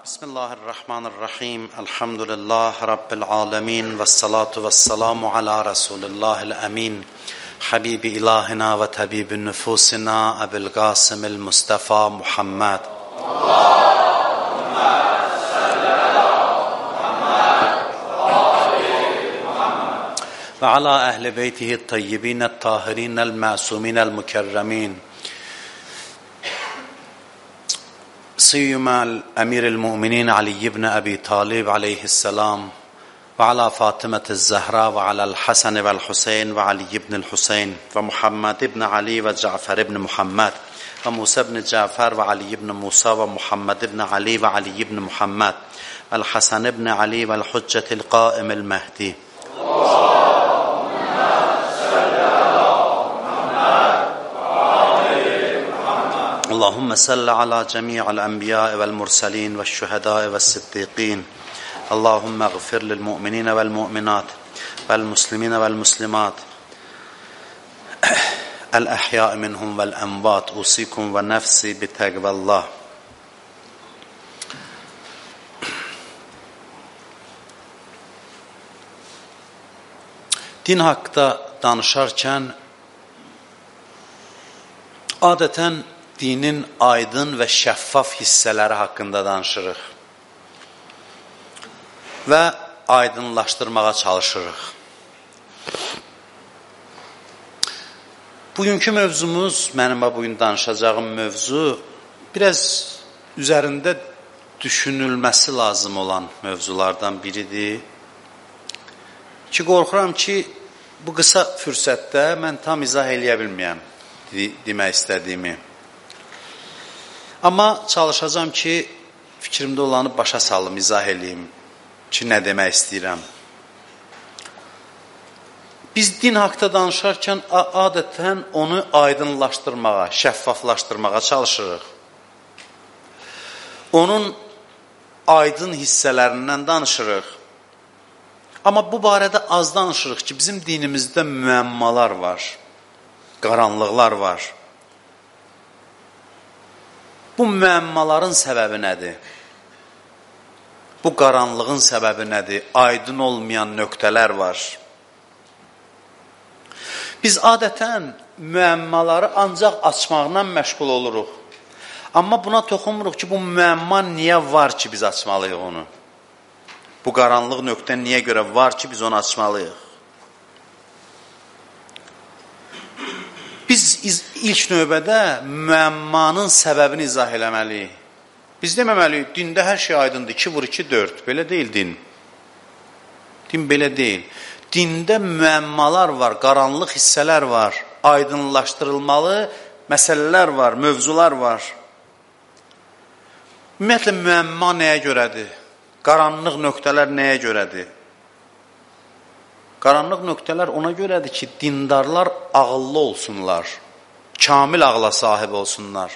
Bismillahirrahmanirrahim. Elhamdülillah Rabbil alemin. Vessalatu vesselamu ala Resulillahil emin. Habibi ilahina ve tabibin nüfusina Ebu'l Qasimil Mustafa Muhammed. Ve ala ehli beytihi tayyibinel tahirinel masuminel mükerremin. سيما الأمير المؤمنين علي بن أبي طالب عليه السلام وعلى فاطمة الزهراء وعلى الحسن والحسين وعلي بن الحسين ومحمد بن علي وجعفر بن محمد وموسى بن جعفر وعلي بن موسى ومحمد بن علي وعلي بن محمد والحسن بن علي والحجة القائم المهدي. اللهم صل على جميع الأنبياء والمرسلين والشهداء والصديقين. اللهم اغفر للمؤمنين والمؤمنات والمسلمين والمسلمات الأحياء منهم والأموات. أوصيكم ونفسي بتقوى الله. Din haqqında danışarkən adətən dinin aydın və şəffaf hissələri haqqında danışırıq və aydınlaşdırmağa çalışırıq. Bugünkü mövzumuz, mənim bugün danışacağım mövzu, biraz üzərində düşünülməsi lazım olan mövzulardan biridir. Ki, qorxuram ki, bu qısa fürsətdə mən tam izah eləyə bilməyəm demək istədiyimi. Amma çalışacağım ki, fikrimdə olanı başa salım, izah eləyim ki, nə demək istəyirəm. Biz din haqqında danışarkən adətən onu aydınlaşdırmağa, şəffaflaşdırmağa çalışırıq. Onun aydın hissələrindən danışırıq. Amma bu barədə az danışırıq ki, bizim dinimizdə müəmmalar var, qaranlıqlar var. Bu müəmmaların səbəbi nədir? Bu qaranlığın səbəbi nədir? Aydın olmayan nöqtələr var. Biz adətən müəmmaları ancaq açmaqla məşğul oluruq. Amma buna toxunmuruq ki, bu müəmma niyə var ki, biz açmalıyıq onu? Bu qaranlıq nöqtə niyə görə var ki, biz onu açmalıyıq? Biz ilk növbədə müəmmanın səbəbini izah eləməliyik. Biz deməməliyik, dində hər şey aydındır, 2 vur 2 4. Belə deyil din. Din belə deyil. Dində müəmmalar var, qaranlıq hissələr var, aydınlaşdırılmalı məsələlər var, mövzular var. Ümumiyyətlə, müəmma nəyə görədir? Qaranlıq nöqtələr nəyə görədir? Qaranlıq nöqtələr ona görədir ki, dindarlar ağıllı olsunlar, kamil ağla sahib olsunlar.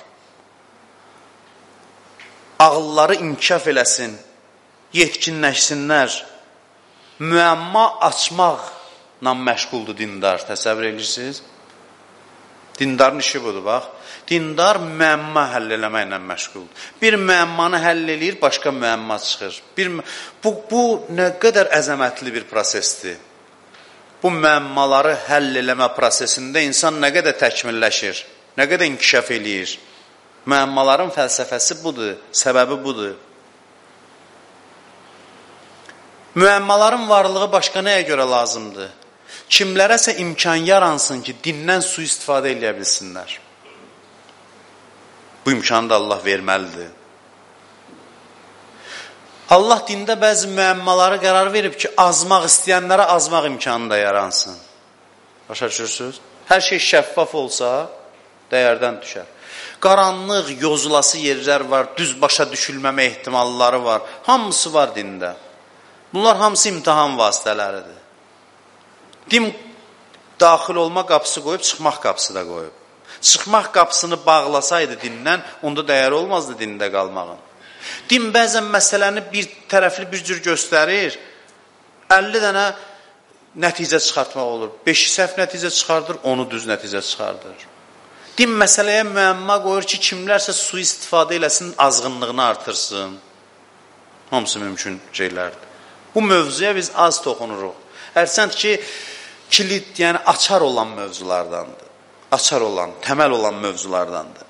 Ağılları inkişaf eləsin, yetkinləşsinlər. Müəmma açmaqla məşğuldur dindar, təsəvvür edirsiniz? Dindarın işi budur, bax. Dindar müəmma həll eləməklə məşğuldur. Bir müəmmanı həll eləyir, başqa müəmma çıxır. Bu nə qədər əzəmətli bir prosesdir. Bu müəmmaları həll eləmə prosesində insan nə qədər təkmilləşir, nə qədər inkişaf eləyir. Müəmmaların fəlsəfəsi budur, səbəbi budur. Müəmmaların varlığı başqa nəyə görə lazımdır? Kimlərəsə imkan yaransın ki, dindən sui-istifadə eləyə bilsinlər. Bu imkanı da Allah verməlidir. Allah dində bəzi müəmmaları qərar verib ki, azmaq istəyənlərə azmaq imkanı da yaransın. Başa düşürsünüz? Hər şey şəffaf olsa, dəyərdən düşər. Qaranlıq, yozulası yerlər var, düz başa düşülməmə ehtimalları var. Hamısı var dində. Bunlar hamısı imtihan vasitələridir. Din daxil olma qapısı qoyub, çıxmaq qapısı da qoyub. Çıxmaq qapısını bağlasaydı dindən, onda dəyər olmazdı dində qalmağın. Din bəzən məsələni bir tərəfli bir cür göstərir, 50 dənə nəticə çıxartmaq olur. 5 səhv nəticə çıxardır, onu düz nəticə çıxardır. Din məsələyə müəmma qoyur ki, kimlərsə sui-istifadə eləsin, azğınlığını artırsın. Hamısı mümkün şeylərdir. Bu mövzuya biz az toxunuruq. Hərçənd ki, kilit, yəni açar olan mövzulardandır. Açar olan, təməl olan mövzulardandır.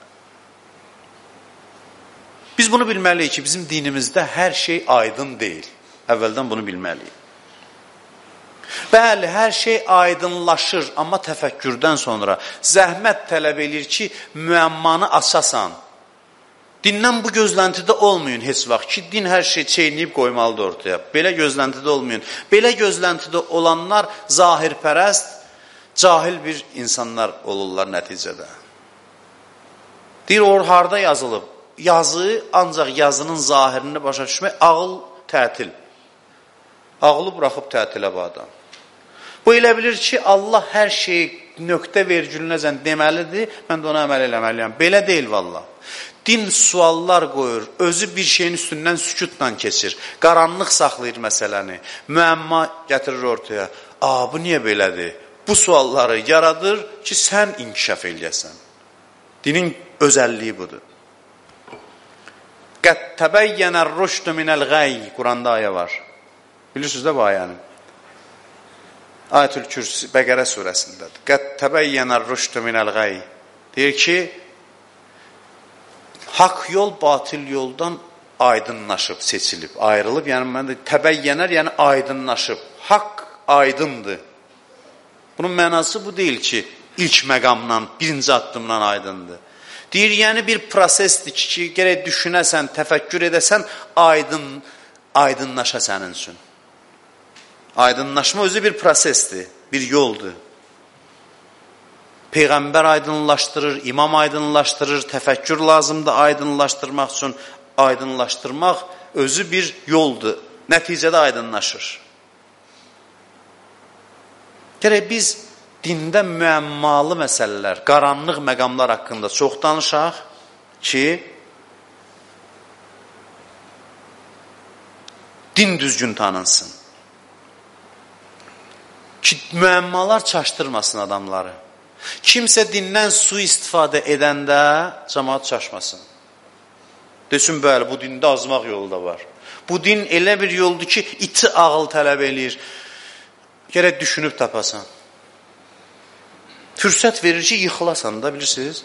Biz bunu bilməliyik ki, bizim dinimizdə hər şey aydın deyil. Əvvəldən bunu bilməliyik. Bəli, hər şey aydınlaşır, amma təfəkkürdən sonra zəhmət tələb edir ki, müəmmanı açasan. Dindən bu gözləntidə olmayın heç vaxt ki, din hər şey çeynəyib qoymalıdır ortaya. Belə gözləntidə olmayın. Belə gözləntidə olanlar zahirpərəst, cahil bir insanlar olurlar nəticədə. Deyir, o harada yazılıb? Yazı, ancaq yazının zahirini başa düşmək, ağıl tətil. Ağlı buraxıb tətilə bu adam. Bu elə bilir ki, Allah hər şeyi nöqtə vergülünəcən deməlidir, mən də ona əməl eləməliyəm. Belə deyil valla. Din suallar qoyur, özü bir şeyin üstündən sükutla keçir, qaranlıq saxlayır məsələni, müəmma gətirir ortaya. Bu niyə belədir? Bu sualları yaradır ki, sən inkişaf eləyəsən. Dinin özəlliyi budur. Qəd təbəyyənər rüşdü minəl qəy, Quranda ayə var. Bilirsiniz də bu ayəni? Ayətül Kürsi, Bəqərə surəsindədir. Qəd təbəyyənər rüşdü minəl qəy. Deyir ki, haqq yol, batil yoldan aydınlaşıb, seçilib, ayrılıb. Yəni, mən də təbəyyənər, yəni aydınlaşıb. Haqq aydındır. Bunun mənası bu deyil ki, ilk məqamdan, birinci addımdan aydındır. Deyir, yəni bir prosesdir ki, gərək düşünəsən, təfəkkür edəsən, aydınlaşa sənin üçün. Aydınlaşma özü bir prosesdir, bir yoldur. Peyğəmbər aydınlaşdırır, imam aydınlaşdırır, təfəkkür lazımdır aydınlaşdırmaq üçün. Aydınlaşdırmaq özü bir yoldur, nəticədə aydınlaşır. Gərək biz dində müəmmalı məsələlər, qaranlıq məqamlar haqqında çox danışaq ki, din düzgün tanınsın. Ki, müəmmalar çaşdırmasın adamları. Kimsə dindən sui-istifadə edəndə cəmaat çaşmasın. Desin, bəli, bu dində azmaq yolu da var. Bu din elə bir yoldur ki, iti ağıl tələb eləyir. Gərək düşünüb tapasan. Fürsət verir ki, yıxılasan da, bilirsiniz.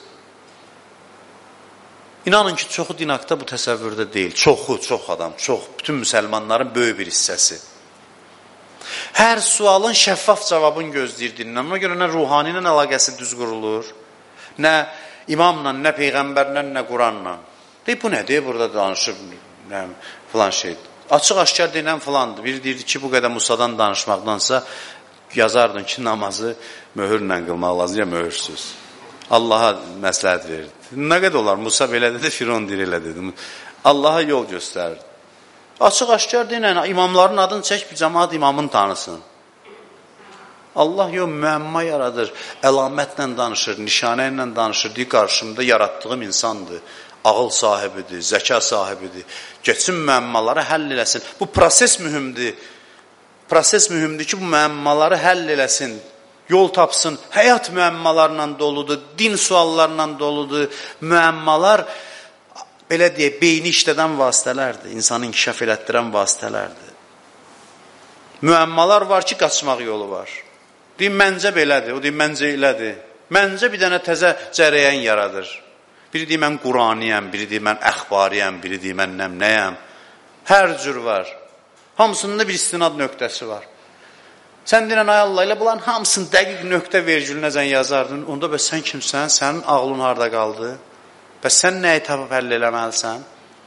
İnanın ki, çoxu din haqda bu təsəvvürdə deyil. Çox adam, bütün müsəlmanların böyük bir hissəsi. Hər sualın şəffaf cavabını gözləyir dindən. Ona görə nə ruhani ilə əlaqəsi düz qurulur, nə imamla, nə peyğəmbərlə, nə Quranla. Deyib, bu nədir? Burada danışır, filan şeydir. Açıq-aşkar deyilən filandır. Biri deyirdi ki, bu qədər Musadan danışmaqdansa yazardın ki, namazı möhürlə qılmaq lazım, ya möhürsüz. Allaha məsləhət verirdi. Nə qədər olar? Musa belə dedi, Firon deyir elə dedi. Allaha yol göstərirdi. Açıq-aşkar deyilən imamların adını çək, bir cəmaat imamını tanısın. Allah müəmma yaradır, əlamətlə danışır, nişanə ilə danışır, deyir, qarşımda yaratdığım insandır. Ağıl sahibidir, zəka sahibidir. Geçsin müəmmaları həll eləsin. Bu proses mühümdür. Proses mühümdür ki, bu müəmmaları həll eləsin. Yol tapsın. Həyat müəmmalarla doludur, din suallarla doludur. Müəmmalar, belə deyək, beyni işlədən vasitələrdir. İnsanı inkişaf elətdirən vasitələrdir. Müəmmalar var ki, qaçmaq yolu var. Deyim, məncə belədir, o deyim, məncə elədir. Məncə bir dənə təzə cərəyən yaradır. Biri deyir, mən Quraniyəm, biri deyir, mən əxbariyəm, biri deyir, mən nəyəm. Hər cür var. Hamısında bir istinad nöqtəsi var. Sən deyirən, ay Allah, elə bulan hamısını dəqiq nöqtə vergülünəcən yazardın. Onda bəs sən kimsən? Sənin ağlın harada qaldı? Bəs sən nəyi tapıb həll eləməlisən?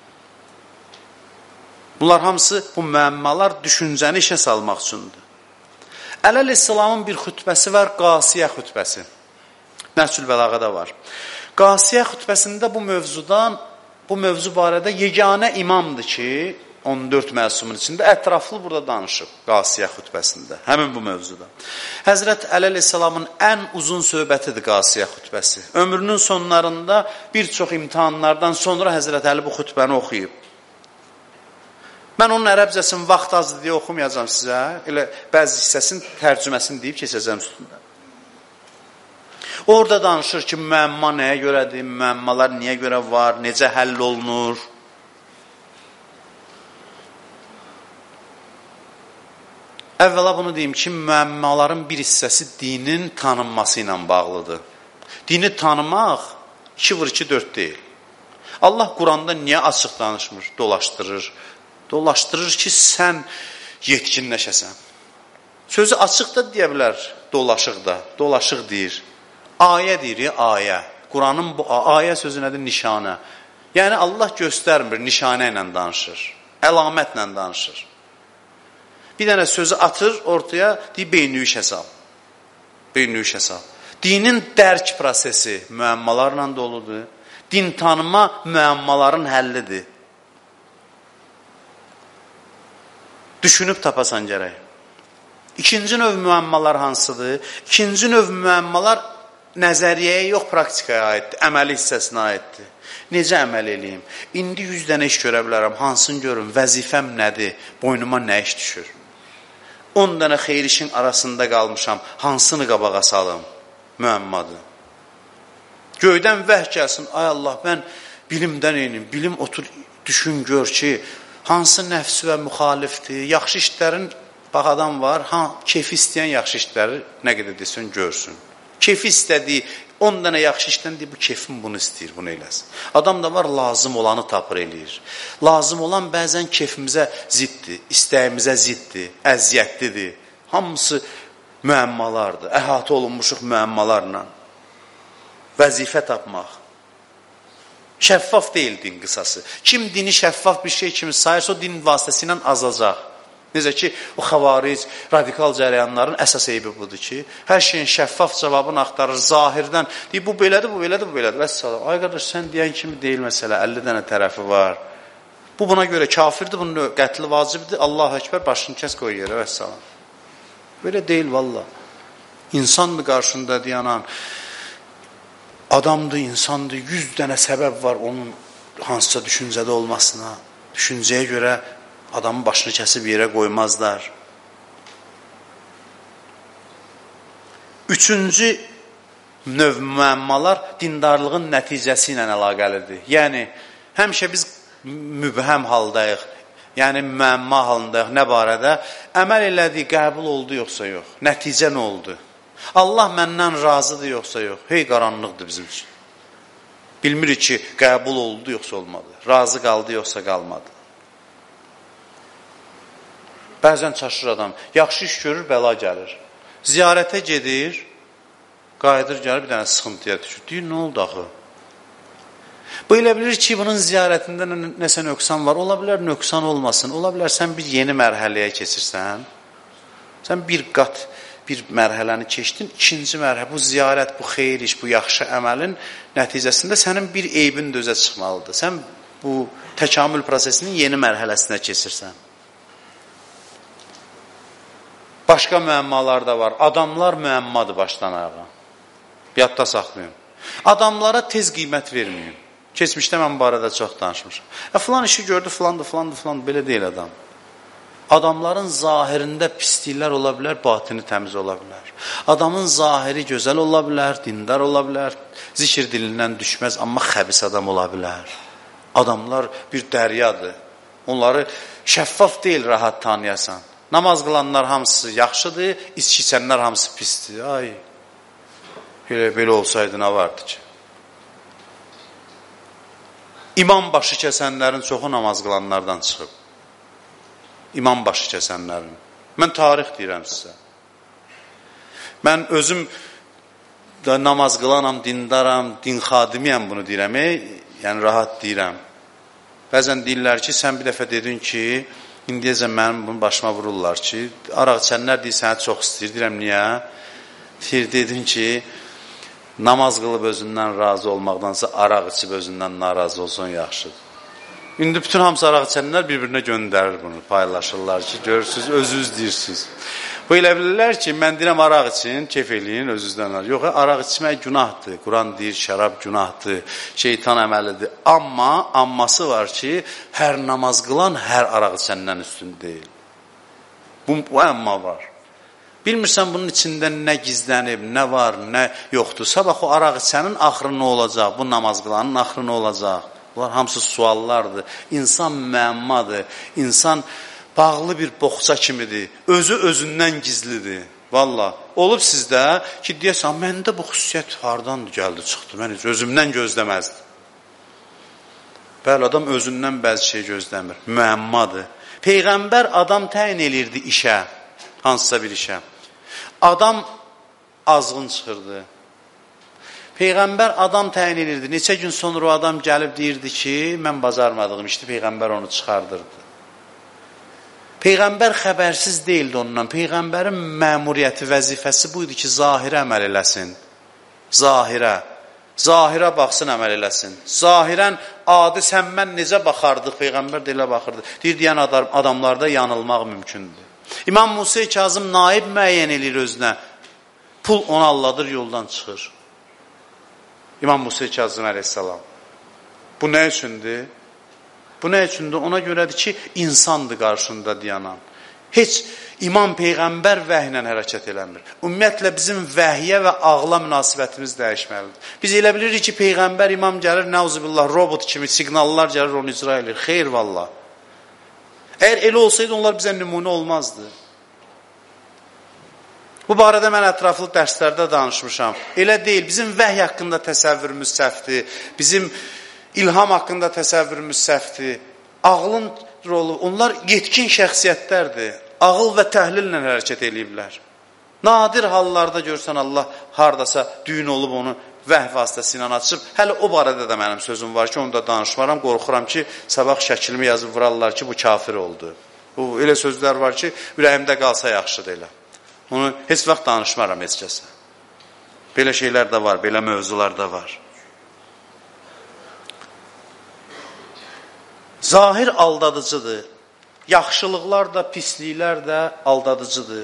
Bunlar hamısı, bu müəmmalar düşüncəni işə salmaq üçündür. Əleyhisselamın bir xütbəsi var, Qasiyə xütbəsi. Nəhcül Bəlağədə var. Qasiyə xütbəsində bu mövzu barədə yeganə imamdır ki, 14 məsumun içində ətraflı burada danışıb Qasiyə xütbəsində, həmin bu mövzuda. Həzrət Əli əleyhissalamın ən uzun söhbətidir Qasiyə xütbəsi. Ömrünün sonlarında bir çox imtihanlardan sonra Həzrət Əli bu xütbəni oxuyub. Mən onun ərəbcəsini vaxt azdır deyə oxumayacağım sizə, elə bəzi hissəsinin tərcüməsini deyib keçəcəm üstündə. Orada danışır ki, müəmma nəyə görədir, müəmmalar niyə görə var, necə həll olunur. Əvvəla bunu deyim ki, müəmmaların bir hissəsi dinin tanınması ilə bağlıdır. Dini tanımaq 2-2-4 deyil. Allah Quranda niyə açıq danışmır? Dolaşdırır. Dolaşdırır ki, sən yetkinləşəsən. Sözü açıq da deyə bilər, dolaşıq da. Dolaşıq deyir. Ayə deyir, ayə. Quranın bu ayə sözü nədir? Nişanə. Yəni Allah göstərmir, nişanə ilə danışır. Əlamətlə danışır. Bir dənə sözü atır ortaya, deyir, beynüyüş hesab. Beynüyüş hesab. Dinin dərk prosesi müəmmalarla doludur. Din tanıma müəmmaların həllidir. Düşünüb tapasan gərək. İkinci növ müəmmalar hansıdır? İkinci növ müəmmalar nəzəriyyəyə yox, praktikaya aiddir, əməli hissəsinə aiddir. Necə əməl eləyim? İndi 100 dənə iş görə bilərəm, hansını görüm, vəzifəm nədir, boynuma nə iş düşür? 10 dənə xeyir işin arasında qalmışam, hansını qabağa salım? Müəmmadır. Göydən vəh gəlsin, ay Allah, mən bilimdən enim, bilim otur, düşün, gör ki, hansı nəfsi və müxalifdir, yaxşı işlərin, bax adam var, keyfi istəyən yaxşı işləri nə qədər desin, görsün. Keyfi istədiyi, 10 dənə yaxşı işdən deyir, bu keyfim bunu istəyir, bunu eləsin. Adam da var, lazım olanı tapır eləyir. Lazım olan bəzən keyfimizə ziddir, istəyimizə ziddir, əziyyətlidir. Hamısı müəmmalardır, əhatə olunmuşuq müəmmalarla. Vəzifə tapmaq. Şəffaf deyil din qısası. Kim dini şəffaf bir şey kimi sayırsa, o din vasitəsilə azacaq. Necə ki, o xavaric, radikal cərəyanların əsas eybi budur ki, hər şeyin şəffaf cavabını axtarır, zahirdən, deyir, bu belədir, bu belədir, bu belədir. Vəssalam, ay qardaş, sən deyən kimi deyil məsələ, 50 dənə tərəfi var. Bu buna görə kafirdir, bunun qətli vacibdir, Allah-u Əkbər, başını kəs qoy yerə, vəssalam. Belə deyil, valla. İnsandır qarşında deyanan, adamdır, insandır, 100 dənə səbəb var onun hansısa düşüncədə olmasına, düşüncəyə görə adamın başını kəsib yerə qoymazlar. Üçüncü növ müəmmalar dindarlığın nəticəsi ilə əlaqəlidir. Yəni, həmişə biz mübhəm haldayıq, yəni müəmma halındayıq. Nə barədə? Əməl elədik, qəbul oldu yoxsa yox? Nəticə nə oldu? Allah məndən razıdır yoxsa yox? Hey, qaranlıqdır bizim üçün. Bilmirik ki, qəbul oldu yoxsa olmadı. Razı qaldı yoxsa qalmadı. Bəzən çaşır adam. Yaxşı iş görür, bəla gəlir. Ziyarətə gedir, qayıdır, gəlir, bir dənə sıxıntıya düşür. Deyir, nə oldu axı? Bu elə bilir ki, bunun ziyarətində nəsə nöqsan var. Ola bilər, nöqsan olmasın. Ola bilər, sən bir yeni mərhələyə keçirsən. Sən bir qat, bir mərhələni keçdin, ikinci mərhələ, bu ziyarət, bu xeyir iş, bu yaxşı əməlin nəticəsində sənin bir eybin də özə çıxmalıdır. Sən bu təkamül prosesinin yeni mərhələsinə keçirsən. Başqa müəmmalar da var. Adamlar müəmmadır başdan ayağa. Yadda saxlayın. Adamlara tez qiymət verməyin. Keçmişdə mən bu arada çox danışmışam. Filan işi gördü, filandır, belə deyil adam. Adamların zahirində pisliklər ola bilər, batini təmiz ola bilər. Adamın zahiri gözəl ola bilər, dindar ola bilər, zikir dilindən düşməz, amma xəbis adam ola bilər. Adamlar bir dəryadır. Onları şəffaf deyil, rahat tanıyasan. Namaz qılanlar hamısı yaxşıdır, içki içənlər hamısı pisdir. Ay, belə olsaydı nə vardı ki? İmam başı kəsənlərin çoxu namaz qılanlardan çıxıb. İmam başı kəsənlərin. Mən tarix deyirəm sizə. Mən özüm da namaz qılanam, dindaram, din xadimiyəm bunu deyirəm. Yəni rahat deyirəm. Bəzən deyirlər ki, sən bir dəfə dedin ki, indiyəcə mənim bunu başıma vururlar ki, araq içənlər deyir, səni çox istəyir. Deyirəm, niyə? Dedin ki, namaz qılıb özündən razı olmaqdansa araq içib özündən narazı olsun yaxşıdır. İndi bütün hamısı araq içənlər bir-birinə göndərir bunu, paylaşırlar ki, görürsünüz, özünüz deyirsiniz. Bu elə bilirlər ki, mən deyirəm araq için, keyf eləyin, özünüzdən alır. Yox, araq içmək günahdır. Quran deyir, şərab günahdır, şeytan əməlidir. Amma, amması var ki, hər namaz qılan, hər araq içəndən üstün deyil. Bu əmma var. Bilmirsən bunun içində nə gizlənib, nə var, nə yoxdur. Sabah o araq içənin axırı nə olacaq, bu namaz qılanın axırı nə olacaq? Bunlar hamısı suallardır. İnsan müəmmadır. İnsan bağlı bir boxça kimidir. Özü özündən gizlidir. Valla, olub sizdə ki, deyəsən, məndə bu xüsusiyyət hardandır, gəldi, çıxdı, mən özümdən gözləməzdim. Bəli, adam özündən bəzi şey gözləmir, müəmmadır. Peyğəmbər adam təyin elirdi işə, hansısa bir işə. Adam azğın çıxırdı. Peyğəmbər adam təyin elirdi. Neçə gün sonra o adam gəlib deyirdi ki, mən bacarmadığım işdi, Peyğəmbər onu çıxardırdı. Peyğəmbər xəbərsiz deyildi ondan. Peyğəmbərin məmuriyyəti, vəzifəsi buydu ki, zahirə əməl eləsin. Zahirə baxsın, əməl eləsin. Zahirən adi sən mən necə baxardıq, Peyğəmbər də elə baxırdı. Deyən adamlarda yanılmaq mümkündür. İmam Musa Kazım naib müəyyən edir özünə. Pul onu alladır, yoldan çıxır. İmam Musa Kazım əleyhissalam. Bu nə üçündür? Bu nə üçündür? Ona görədir ki, insandır qarşında dayanan. Heç İmam Peyğəmbər vəhiylə hərəkət eləmir. Ümumiyyətlə, bizim vəhiyə və ağla münasibətimiz dəyişməlidir. Biz elə bilirik ki, Peyğəmbər imam gəlir, nəuzubillah, robot kimi siqnallar gəlir, onu icra edir. Xeyr, valla. Əgər elə olsaydı, onlar bizə nümunə olmazdı. Bu barədə mən ətraflı dərslərdə danışmışam. Elə deyil, bizim vəhiy haqqında təsəvvürümüz səhvdir, bizim İlham haqqında təsəvvürümüz səhvdir. Ağlın rolu, onlar yetkin şəxsiyyətlərdir. Ağıl və təhlillə hərəkət eləyiblər. Nadir hallarda görsən Allah haradasa düyün olub onu vəh vasitəsilə açıb. Hələ o barədə də mənim sözüm var ki, onu da danışmaram. Qorxuram ki, sabah şəklimi yazıb vurarlar ki, bu kafir oldu. Bu elə sözlər var ki, ürəyimdə qalsa yaxşıdır elə. Onu heç vaxt danışmaram heç kəsə. Belə şeylər də var, belə mövzular da var. Zahir aldadıcıdır. Yaxşılıqlar da, pisliklər də aldadıcıdır.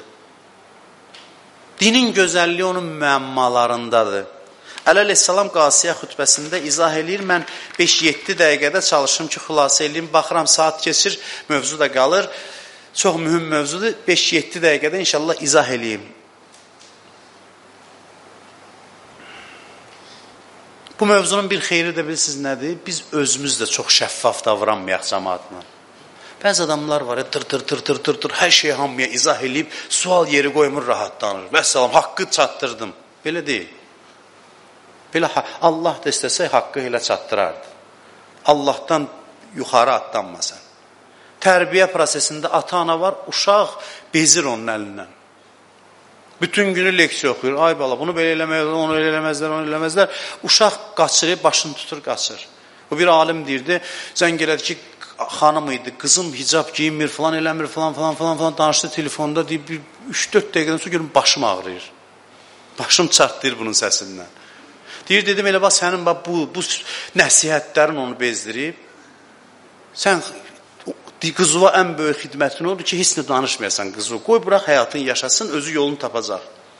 Dinin gözəlliyi onun müəmmalarındadır. Əleyhissalam Qasiyə xütbəsində izah eləyir. Mən 5-7 dəqiqədə çalışım ki, xülasə eləyim. Baxıram, saat keçir, mövzu da qalır. Çox mühüm mövzudur. 5-7 dəqiqədə inşallah izah eləyim. Bu mövzunun bir xeyri də bilirsiniz nədir? Biz özümüz də çox şəffaf davranmayaq cəmaatla. Bəzi adamlar var, tır, hər şeyi hamıya izah eləyib, sual yeri qoymur, rahatlanır. Vəssalam, haqqı çatdırdım. Belə deyil. Belə Allah da istəsək haqqı elə çatdırardı. Allahdan yuxarı atlanmasan. Tərbiyə prosesində ata-ana var, uşaq bezir onun əlindən. Bütün günü leksiya oxuyur. Ay bala, bunu belə eləməyələr, onu eləməzlər. Uşaq qaçırır, başını tutur, qaçır. Bu bir alim deyirdi, zəng elədi ki, xanım idi, qızım hicab giyinmir, falan eləmir, falan danışdı telefonda, deyib, 3-4 dəqiqədən sonra görüm, başım ağrıyır. Başım çartlayır bunun səsindən. Deyir, dedim, elə bax, sənin bu nəsihətlərin onu bezdirib. Sən qızıva ən böyük xidmətin odur ki, heç nə danışmayasan qızı. Qoy, bıraq həyatın yaşasın, özü yolunu tapacaq.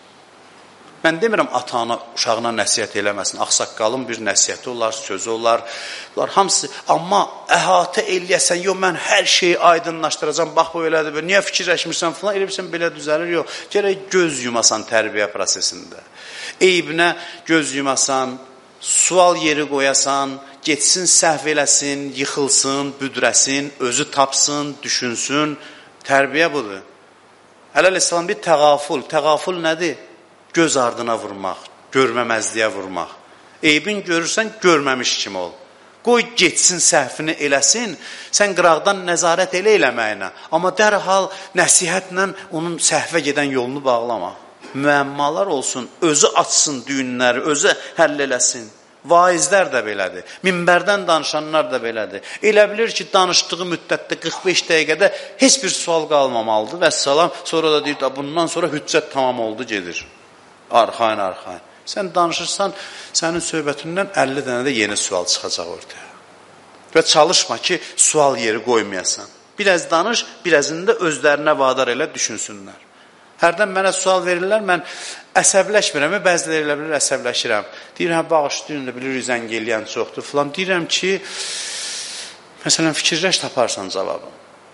Mən demirəm, ata-ana uşağına nəsihət eləməsin. Ağsaqqalın bir nəsihəti olar, sözü olar. Bunlar hamısı, amma əhatə eləyəsən, yox, mən hər şeyi aydınlaşdıracam, bax, bu elədir, niyə fikirləşmirsən falan, elə bilsən, belə düzəlir, yox. Gərək göz yumasan tərbiyə prosesində. Eybinə göz yumasan, sual yeri qoyasan, getsin, səhv eləsin, yıxılsın, büdrəsin, özü tapsın, düşünsün. Tərbiyə budur. Əleyhissalam bir təğaful. Təğaful nədir? Göz ardına vurmaq, görməməzliyə vurmaq. Eybin görürsən, görməmiş kimi ol. Qoy getsin, səhvini eləsin, sən qıraqdan nəzarət eləməyinə. Amma dərhal nəsihətlə onun səhvə gedən yolunu bağlama. Müəmmalar olsun, özü açsın düyünləri, özü həll eləsin. Vaizlər də belədir, minbərdən danışanlar da belədir. Elə bilir ki, danışdığı müddətdə 45 dəqiqədə heç bir sual qalmamalıdır. Vəssalam, sonra da deyir, bundan sonra hüccət tamam oldu, gedir. Arxayın. Sən danışırsan, sənin söhbətindən 50 dənə də yeni sual çıxacaq ortaya. Və çalışma ki, sual yeri qoymayasan. Biraz danış, birazını da özlərinə vadar elə düşünsünlər. Hərdən mənə sual verirlər, mən əsəbləşmirəm, bəziləri elə bilir, əsəbləşirəm. Deyirəm, bağışlayın da bilir, zəng eləyən çoxdur falan. Deyirəm ki, məsələn, fikirləş taparsan cavabı.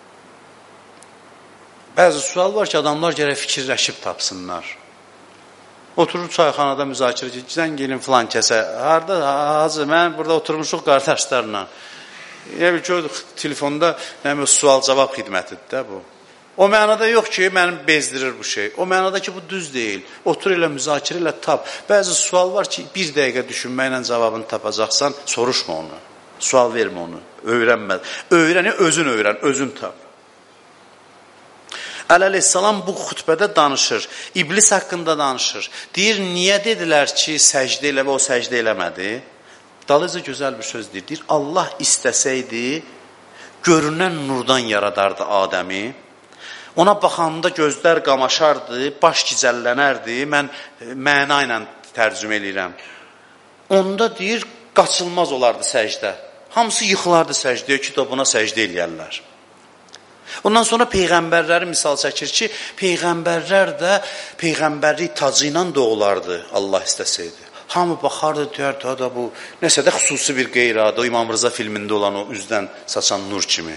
Bəzi sual var ki, adamlar gərək fikirləşib tapsınlar. Oturur çayxanada müzakirə, zəng elin filan kəsə. Harada, hacı, mən burada oturmuşuq qardaşlarla. Yəni ki, telefonda sual-cavab xidmətidir də bu. O mənada yox ki, mənim bezdirir bu şey. O mənada ki, bu düz deyil. Otur elə, müzakirə elə tap. Bəzi sual var ki, bir dəqiqə düşünməklə cavabını tapacaqsan, soruşma onu. Sual vermə onu. Öyrənmə. Öyrəni, özün öyrən, özün tap. Əleyhissalam bu xütbədə danışır. İblis haqqında danışır. Deyir, niyə dedilər ki, səcdə elə və o səcdə eləmədi? Dalıca gözəl bir söz deyir. Deyir, Allah istəsəydi, görünən nurdan yaradardı Adəmi. Ona baxanda gözlər qamaşardı, baş gicəllənərdi. Mən məna ilə tərcümə edirəm. Onda deyir, qaçılmaz olardı səcdə. Hamısı yıxılardı səcdəyə ki, da buna səcdə eləyərlər. Ondan sonra peyğəmbərləri misal çəkir ki, peyğəmbərlər də peyğəmbərlik tacı ilə doğulardı Allah istəsəydi. Hamı baxardı, deyərdi, da bu nəsə də xüsusi bir qeyradı, o İmam Rıza filmində olan o üzdən saçan nur kimi.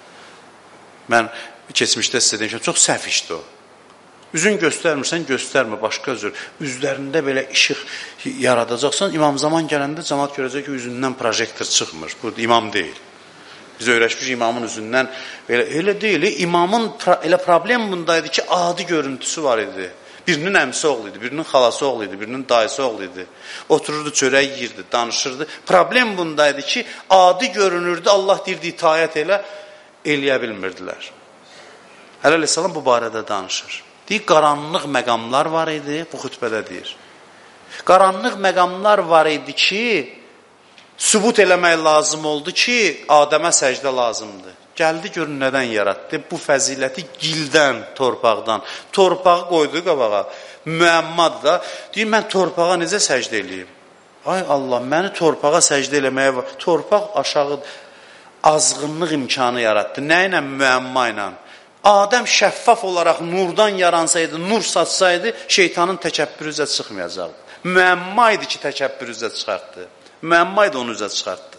Mən keçmişdə sizə demişəm, çox səhv işdir o. Üzün göstərmirsən, göstərmə, başqa cür. Üzlərində belə işıq yaradacaqsan, imam zaman gələndə cəmaat görəcək ki, üzündən projektor çıxmır. Bu imam deyil. Biz öyrəşmiş imamın üzündən elə deyil. İmamın elə problem bundaydı ki, adi görüntüsü var idi. Birinin əmsi oğlu idi, birinin xalası oğlu idi, birinin dayısı oğlu idi. Otururdu, çörək yiyirdi, danışırdı. Problem bundaydı ki, adi görünürdü, Allah deyirdi, itayət eləyə bilmirdilər. Əleyhissalam bu barədə danışır. Deyir, qaranlıq məqamlar var idi, bu xütbədə deyir. Qaranlıq məqamlar var idi ki, sübut eləmək lazım oldu ki, Adəmə səcdə lazımdır. Gəldi, görün, nədən yaratdı? Bu fəziləti gildən, torpaqdan. Torpağı qoydu qabağa. Müəmmadır da. Deyir, mən torpağa necə səcdə eləyim? Ay Allah, məni torpağa səcdə eləməyə var. Torpaq aşağı azğınlıq imkanı yaratdı. Nə ilə? Müəmma ilə. Adəm şəffaf olaraq nurdan yaransaydı, nur saçsaydı, şeytanın təkəbbürü üzə çıxmayacaqdı. Müəmma idi ki, təkəbbür üzə çıxartdı. Müəmma idi onu üzə çıxartdı.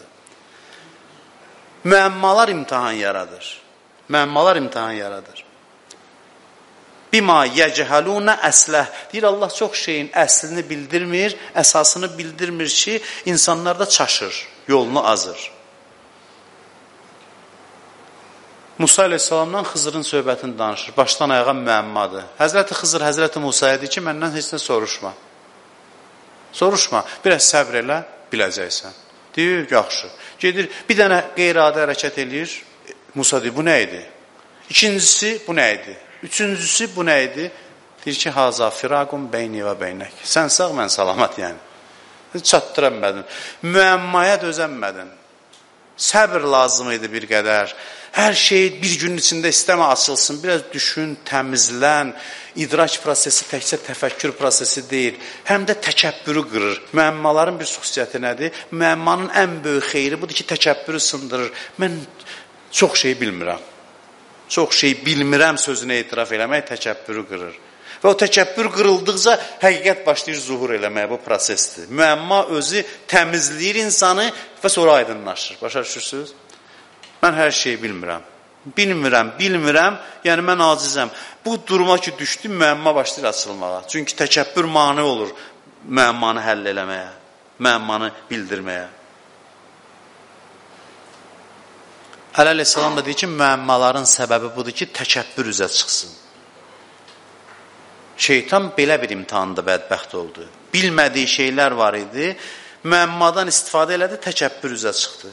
Müəmmalar imtihan yaradır. Müəmmalar imtihan yaradır. Bima yechaluna əsləh. Deyir, Allah çox şeyin əslini bildirmir, əsasını bildirmir ki, insanlar da çaşır, yolunu azır. Musa aleyhissalamdan Xızırın söhbətini danışır. Başdan ayağa müəmmadır. Həzrəti Xızır, Həzrəti Musaya deyir ki, məndən heç nə soruşma. Soruşma, biraz səbr elə, biləcəksən. Deyir, yaxşı. Gedir, bir dənə qeyri-adi hərəkət eləyir. Musa deyir, bu nə idi? İkincisi, bu nə idi? Üçüncüsü, bu nə idi? Deyir ki, haza firaqun beyni və beynək. Sən sağ, mən salamat yəni. Çatdıranmədin. Müəmmaya dözənmədin. Səbr lazım idi bir qədər. Hər şey bir günün içində istəmə açılsın. Biraz düşün, təmizlən. İdraç prosesi təkcə təfəkkür prosesi deyil. Həm də təkəbbürü qırır. Müəmmaların bir xüsusiyyəti nədir? Müəmmanın ən böyük xeyri budur ki, təkəbbürü sındırır. Mən çox şey bilmirəm. Çox şey bilmirəm sözünə etiraf eləmək təkəbbürü qırır. Və o təkəbbür qırıldıqca həqiqət başlayır zuhur eləməyə, bu prosesdir. Müəmma özü təmizləyir insanı və sonra aydınlaşır. Başa düşürsünüz? Mən hər şeyi bilmirəm. Bilmirəm, yəni mən acizəm. Bu duruma ki, düşdüm, müəmma başlayır açılmağa. Çünki təkəbbür mane olur müəmmanı həll eləməyə, müəmmanı bildirməyə. Əleyhissalam da deyir ki, müəmmaların səbəbi budur ki, təkəbbür üzə çıxsın. Şeytan belə bir imtihanda bədbəxt oldu. Bilmədiyi şeylər var idi, müəmmadan istifadə elədi, təkəbbür üzə çıxdı.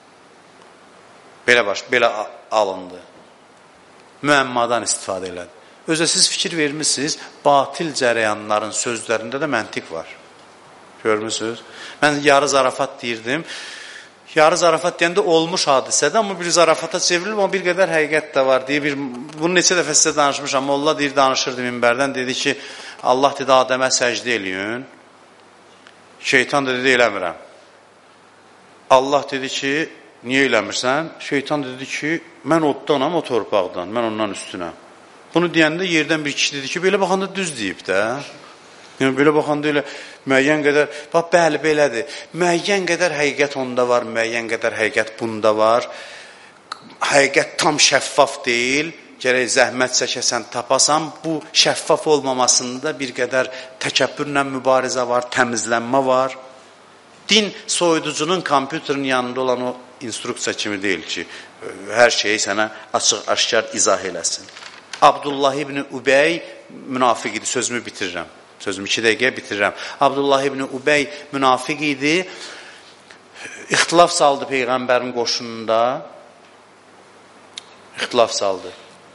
Belə alındı. Müəmmadan istifadə elədi. Özə siz fikir vermişsiniz, batil cərəyanların sözlərində də məntiq var. Görmürsünüz? Mən yarı zarafat deyirdim. Yarı zarafat deyəndə olmuş hadisədə, amma bir zarafata çevrilib, amma bir qədər həqiqət də var deyə bunu neçə dəfə sizə danışmışam. Allah deyir, danışırdı minbərdən, dedi ki, Allah dedi, Adəmə səcdə eləyin. Şeytan da dedi, eləmirəm. Allah dedi ki, niyə eləmirsən? Şeytan dedi ki, mən oddanam, o torpaqdan, mən ondan üstünəm. Bunu deyəndə yerdən bir kişi dedi ki, belə baxanda düz deyib də. Yəni, belə baxanda elə müəyyən qədər, bax, bəli, belədir. Müəyyən qədər həqiqət onda var, müəyyən qədər həqiqət bunda var. Həqiqət tam şəffaf deyil, gərək zəhmət çəkəsən, tapasan. Bu şəffaf olmamasında bir qədər təkəbbürlə mübarizə var, təmizlənmə var. Din soyuducunun kompüterin yanında olan o instruksiya kimi deyil ki, hər şeyi sənə açıq-aşkar izah eləsin. Abdullah ibn Ubey münafiq idi, sözümü bitirirəm. Sözümü 2 dəqiqəyə bitirirəm. Abdullah ibn Ubey münafiq idi, ixtilaf saldı Peyğəmbərin qoşununda, ixtilaf saldı.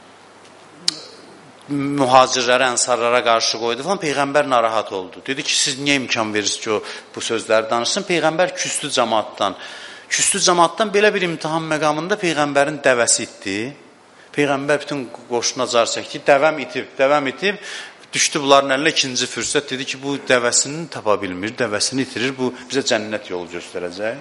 Mühacirlərə, ənsarlara qarşı qoydu falan, Peyğəmbər narahat oldu. Dedi ki, siz niyə imkan verirsiniz ki, o bu sözləri danışsın? Peyğəmbər küstü cəmaatdan. Küstü cəmaatdan belə bir imtihan məqamında Peyğəmbərin dəvəsi itdi. Peyğəmbər bütün qoşuna car çəkdi. Dəvəm itib, düşdü bunların əlinə ikinci fürsət. Dedi ki, bu dəvəsini tapa bilmir, dəvəsini itirir, bu bizə cənnət yolu göstərəcək.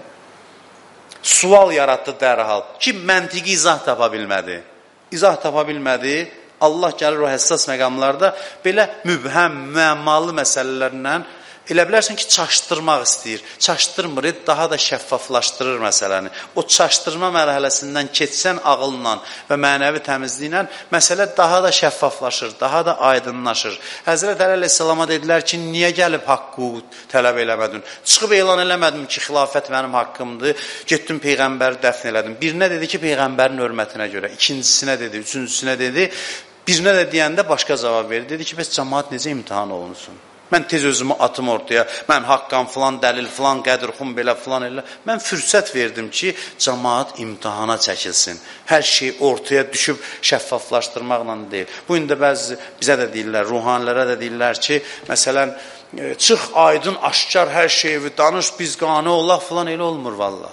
Sual yaratdı dərhal ki, məntiqi izah tapa bilmədi. İzah tapa bilmədi. Allah gəlir o həssas məqamlarda belə mübhəm, müəmmalı məsələlərlə elə bilərsən ki, çaşdırmaq istəyir. Çaşdırmır, daha da şəffaflaşdırır məsələni. O çaşdırma mərhələsindən keçsən ağılla və mənəvi təmizliklə məsələ daha da şəffaflaşır, daha da aydınlaşır. Həzrət Əli əleyhissalama dedilər ki, niyə gəlib haqqı tələb eləmədin? Çıxıb elan eləmədim ki, xilafət mənim haqqımdır, getdim Peyğəmbəri dəfn elədim. Birinə dedi ki, Peyğəmbərin hörmətinə görə, ikincisinə dedi, üçüncüsünə dedi, birinə də deyəndə başqa cavab verdi. Dedi ki, bəs cəmaat necə imtihan olunsun? Mən tez özümü atım ortaya, mən haqqam filan, dəlil filan, qədirxum belə filan elə. Mən fürsət verdim ki, cəmaat imtihana çəkilsin. Hər şey ortaya düşüb şəffaflaşdırmaqla deyil. Bu indi bəzi bizə də deyirlər, ruhanilərə də deyirlər ki, məsələn, çıx aydın, aşkar hər şeyi danış, biz qane olaq filan, elə olmur valla.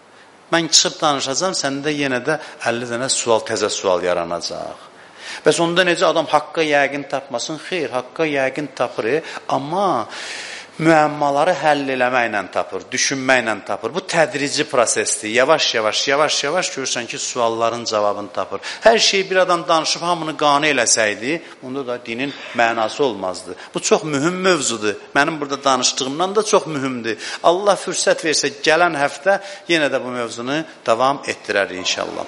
Mən çıxıb danışacağım, səndə yenə də 50 dənə sual, təzə sual yaranacaq. Bəs onda necə adam haqqa yəqin tapmasın? Xeyr, haqqa yəqin tapır, amma müəmmaları həll eləməklə tapır, düşünməklə tapır. Bu tədrici prosesdir. Yavaş-yavaş görürsən ki, sualların cavabını tapır. Hər şeyi bir adam danışıb hamını qane eləsəydi, onda da dinin mənası olmazdı. Bu çox mühüm mövzudur. Mənim burada danışdığımdan da çox mühümdür. Allah fürsət versə, gələn həftə yenə də bu mövzunu davam etdirər inşallah.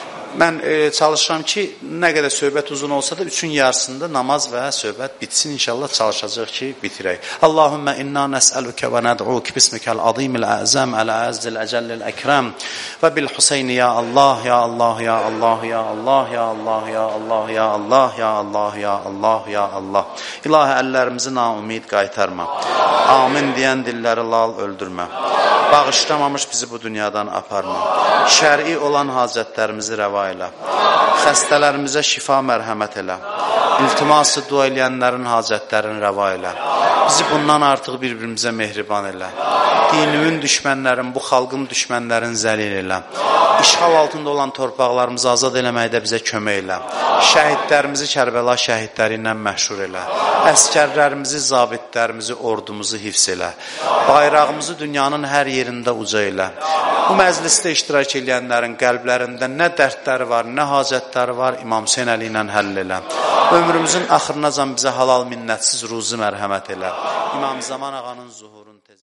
Mən çalışıram ki, nə qədər söhbət uzun olsa da 3-ün yarısında namaz və söhbət bitsin. İnşallah çalışacaq ki, bitirək. Allahümmə inna nəsəlükə və nəd'uk bismikəl azimil əzəm əl-əzzil əcəllil əkrəm və bil Hüseyni ya Allah, ya Allah, ya Allah, ya Allah, ya Allah, ya Allah, ya Allah, ya Allah, ya Allah, ya Allah. İlahi, əllərimizi naumid qaytarma. Amin deyən dilləri lal öldürmə. Bağışlamamış bizi bu dünyadan aparma. Şər'i olan hacətlərimizi rəva elə. Xəstələrimizə şifa mərhəmət elə. İltiması dua eləyənlərin hacətlərini rəva elə. Bizi bundan artıq bir-birimizə mehriban elə. Dinimin düşmənlərin, bu xalqın düşmənlərin zəlil elə. İşğal altında olan torpaqlarımızı azad eləməkdə bizə kömək elə. Şəhidlərimizi Kərbəla şəhidləri ilə məşhur elə. Əskərlərimizi, zabitlərimizi, ordumuzu hifz elə. Bayrağımızı dünyanın hər yerində uca elə. Bu məclisdə iştirak edənlərin qəlblərində nə dərdləri var, nə hacətləri var, İmam Hüseyn Əli ilə həll elə. Ömrümüzün axırınacan bizə halal minnətsiz ruzi mərhəmət elə. İmam Zaman ağanın zuhurunu tez